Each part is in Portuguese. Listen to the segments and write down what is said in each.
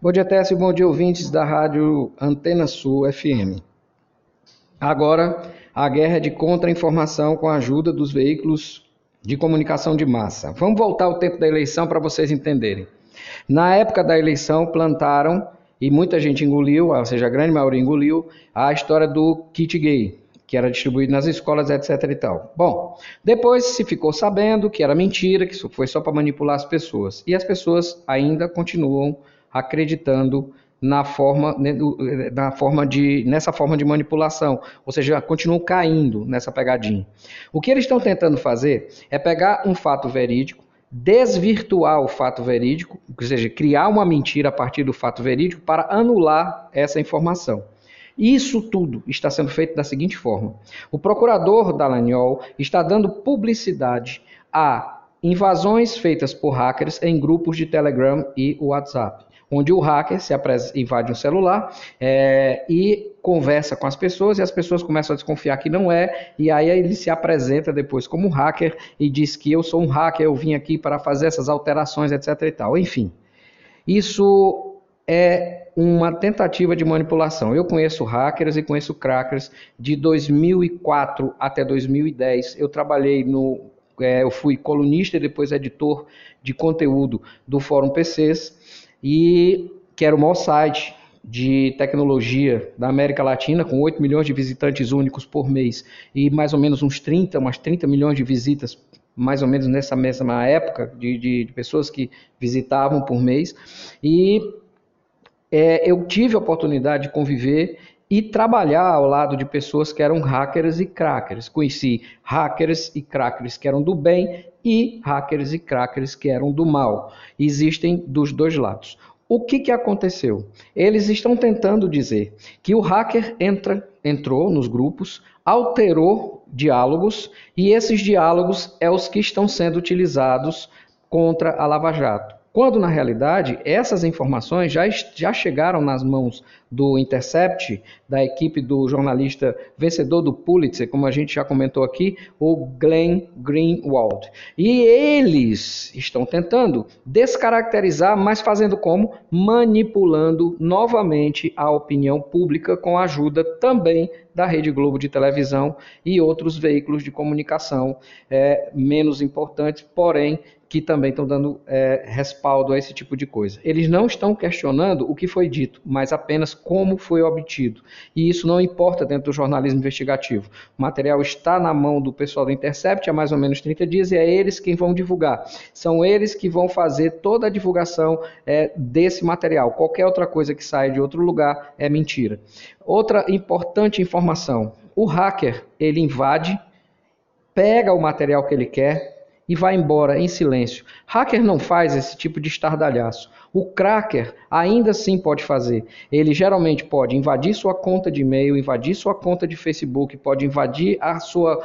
Bom dia, Técio. Bom dia, ouvintes da Rádio Antena Sul FM. Agora, a guerra de contra-informação com a ajuda dos veículos de comunicação de massa. Vamos voltar ao tempo da eleição para vocês entenderem. Na época da eleição, plantaram, e muita gente engoliu, ou seja, a grande maioria engoliu, a história do kit gay, que era distribuído nas escolas, etc. e tal. Bom, depois se ficou sabendo que era mentira, que isso foi só para manipular as pessoas. E as pessoas ainda continuam acreditando nessa forma de manipulação, ou seja, continuam caindo nessa pegadinha. O que eles estão tentando fazer é pegar um fato verídico, desvirtuar o fato verídico, ou seja, criar uma mentira a partir do fato verídico para anular essa informação. Isso tudo está sendo feito da seguinte forma: o procurador Dallagnol está dando publicidade a invasões feitas por hackers em grupos de Telegram e WhatsApp, onde o hacker invade um celular e conversa com as pessoas, e as pessoas começam a desconfiar que não é, e aí ele se apresenta depois como hacker e diz que eu sou um hacker, eu vim aqui para fazer essas alterações, etc. e tal. Enfim, isso é uma tentativa de manipulação. Eu conheço hackers e conheço crackers de 2004 até 2010. Eu trabalhei eu fui colunista e depois editor de conteúdo do Fórum PCs, e que era o maior site de tecnologia da América Latina, com 8 milhões de visitantes únicos por mês e mais ou menos umas 30 milhões de visitas, mais ou menos nessa mesma época, de pessoas que visitavam por mês. E eu tive a oportunidade de conviver e trabalhar ao lado de pessoas que eram hackers e crackers. Conheci hackers e crackers que eram do bem e hackers e crackers que eram do mal. Existem dos dois lados. O que aconteceu? Eles estão tentando dizer que o hacker entrou nos grupos, alterou diálogos, e esses diálogos é os que estão sendo utilizados contra a Lava Jato. Quando, na realidade, essas informações já chegaram nas mãos do Intercept, da equipe do jornalista vencedor do Pulitzer, como a gente já comentou aqui, o Glenn Greenwald. E eles estão tentando descaracterizar, mas fazendo como? Manipulando novamente a opinião pública com a ajuda também da Rede Globo de televisão e outros veículos de comunicação menos importantes, porém que também estão dando respaldo a esse tipo de coisa. Eles não estão questionando o que foi dito, mas apenas como foi obtido. E isso não importa dentro do jornalismo investigativo. O material está na mão do pessoal do Intercept há mais ou menos 30 dias e é eles quem vão divulgar. São eles que vão fazer toda a divulgação desse material. Qualquer outra coisa que saia de outro lugar é mentira. Outra importante informação: o hacker, ele invade, pega o material que ele quer e vai embora em silêncio. Hacker não faz esse tipo de estardalhaço. O cracker ainda assim pode fazer. Ele geralmente pode invadir sua conta de e-mail, invadir sua conta de Facebook, pode invadir a sua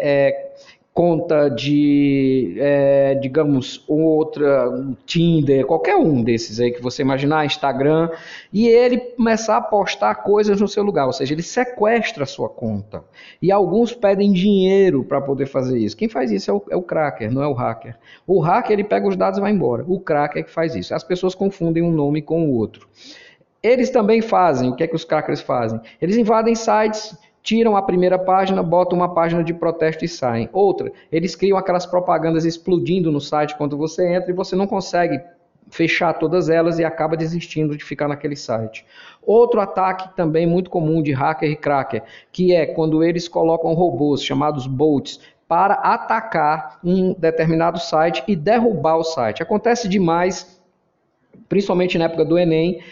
conta de, digamos, outra, Tinder, qualquer um desses aí que você imaginar, Instagram, e ele começar a postar coisas no seu lugar, ou seja, ele sequestra a sua conta. E alguns pedem dinheiro para poder fazer isso. Quem faz isso é o cracker, não é o hacker. O hacker, ele pega os dados e vai embora. O cracker é que faz isso. As pessoas confundem um nome com o outro. Eles também fazem, o que é que os crackers fazem? Eles invadem sites, tiram a primeira página, botam uma página de protesto e saem. Outra, eles criam aquelas propagandas explodindo no site quando você entra e você não consegue fechar todas elas e acaba desistindo de ficar naquele site. Outro ataque também muito comum de hacker e cracker, que é quando eles colocam robôs chamados bots para atacar um determinado site e derrubar o site. Acontece demais, principalmente na época do Enem,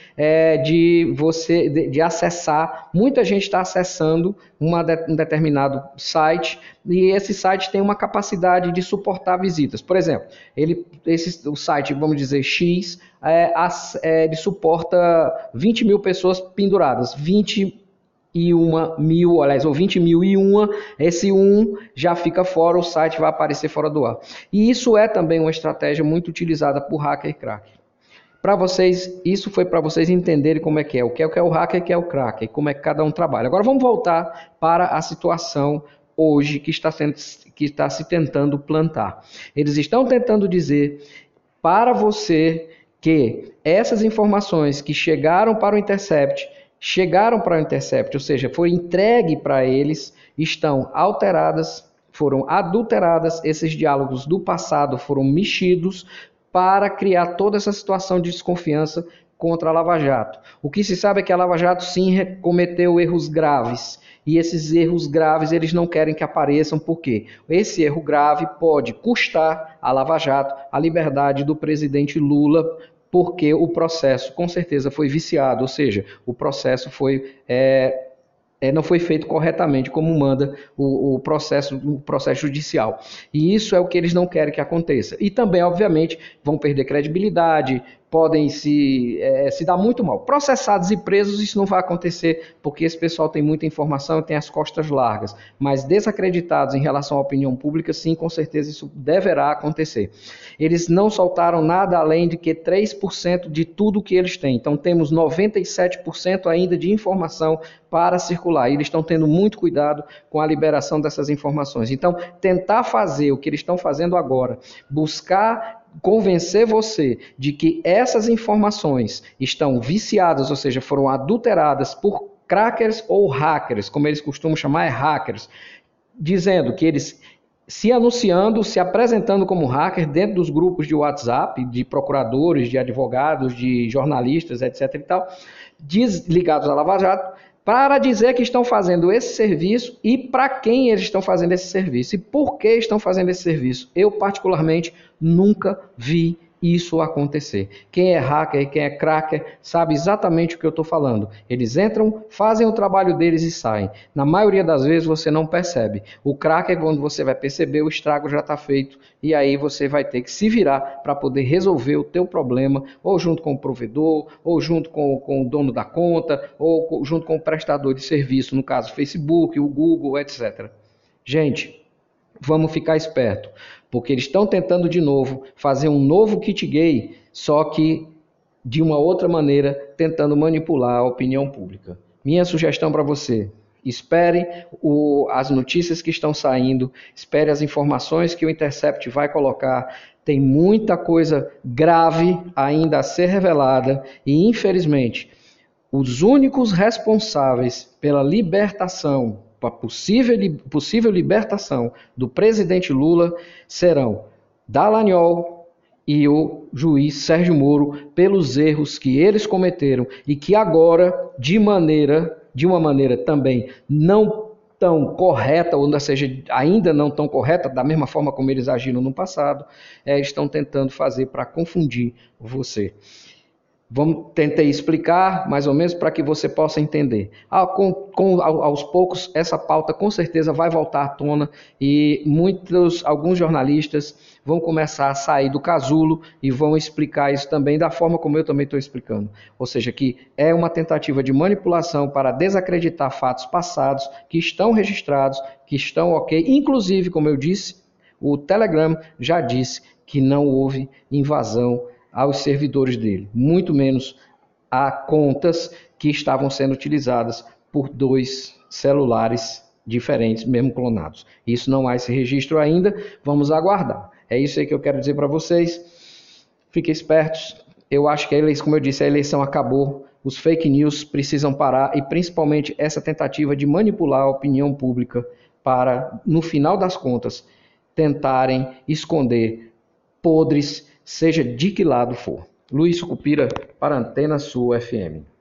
de acessar. Muita gente está acessando um determinado site e esse site tem uma capacidade de suportar visitas. Por exemplo, o site, vamos dizer, X, ele suporta 20 mil pessoas penduradas, 20.001, esse 1 já fica fora, o site vai aparecer fora do ar. E isso é também uma estratégia muito utilizada por hacker e cracker. Para vocês, isso foi para vocês entenderem como é que é, o que é o hacker e o que é o cracker, e como é que cada um trabalha. Agora vamos voltar para a situação hoje que está se tentando plantar. Eles estão tentando dizer para você que essas informações que chegaram para o Intercept, ou seja, foi entregue para eles, estão alteradas, foram adulteradas, esses diálogos do passado foram mexidos para criar toda essa situação de desconfiança contra a Lava Jato. O que se sabe é que a Lava Jato sim cometeu erros graves, e esses erros graves eles não querem que apareçam, porque esse erro grave pode custar à Lava Jato a liberdade do presidente Lula, porque o processo com certeza foi viciado, ou seja, o processo não foi feito corretamente como manda o processo judicial. E isso é o que eles não querem que aconteça. E também, obviamente, vão perder credibilidade, podem se dar muito mal. Processados e presos, isso não vai acontecer, porque esse pessoal tem muita informação e tem as costas largas. Mas desacreditados em relação à opinião pública, sim, com certeza isso deverá acontecer. Eles não soltaram nada além de que 3% de tudo que eles têm. Então temos 97% ainda de informação para circular. E eles estão tendo muito cuidado com a liberação dessas informações. Então, tentar fazer o que eles estão fazendo agora, buscar convencer você de que essas informações estão viciadas, ou seja, foram adulteradas por crackers ou hackers, como eles costumam chamar, hackers, dizendo que eles se anunciando, se apresentando como hacker dentro dos grupos de WhatsApp, de procuradores, de advogados, de jornalistas, etc. e tal, ligados à Lava Jato, para dizer que estão fazendo esse serviço e para quem eles estão fazendo esse serviço e por que estão fazendo esse serviço. Eu, particularmente, nunca vi isso acontecer. Quem é hacker e quem é cracker sabe exatamente o que eu estou falando. Eles entram, fazem o trabalho deles e saem. Na maioria das vezes você não percebe. O cracker, quando você vai perceber, o estrago já está feito e aí você vai ter que se virar para poder resolver o teu problema, ou junto com o provedor, ou junto com o dono da conta, ou junto com o prestador de serviço, no caso Facebook, o Google, etc. Gente, vamos ficar esperto, porque eles estão tentando de novo fazer um novo kit gay, só que de uma outra maneira, tentando manipular a opinião pública. Minha sugestão para você: espere as notícias que estão saindo, espere as informações que o Intercept vai colocar. Tem muita coisa grave ainda a ser revelada e, infelizmente, os únicos responsáveis pela libertação, a possível libertação do presidente Lula serão Dallagnol e o juiz Sérgio Moro, pelos erros que eles cometeram e que agora, de uma maneira também não tão correta, ou seja, ainda não tão correta, da mesma forma como eles agiram no passado, estão tentando fazer para confundir você. Tentei explicar mais ou menos para que você possa entender. Aos poucos, essa pauta com certeza vai voltar à tona e alguns jornalistas vão começar a sair do casulo e vão explicar isso também da forma como eu também estou explicando. Ou seja, que é uma tentativa de manipulação para desacreditar fatos passados que estão registrados, que estão ok. Inclusive, como eu disse, o Telegram já disse que não houve invasão aos servidores dele, muito menos a contas que estavam sendo utilizadas por 2 celulares diferentes, mesmo clonados. Isso não há esse registro ainda, vamos aguardar. É isso aí que eu quero dizer para vocês. Fiquem espertos. Eu acho que como eu disse, a eleição acabou, os fake news precisam parar e principalmente essa tentativa de manipular a opinião pública para, no final das contas, tentarem esconder podres, seja de que lado for. Luiz Sucupira para Antena Sul FM.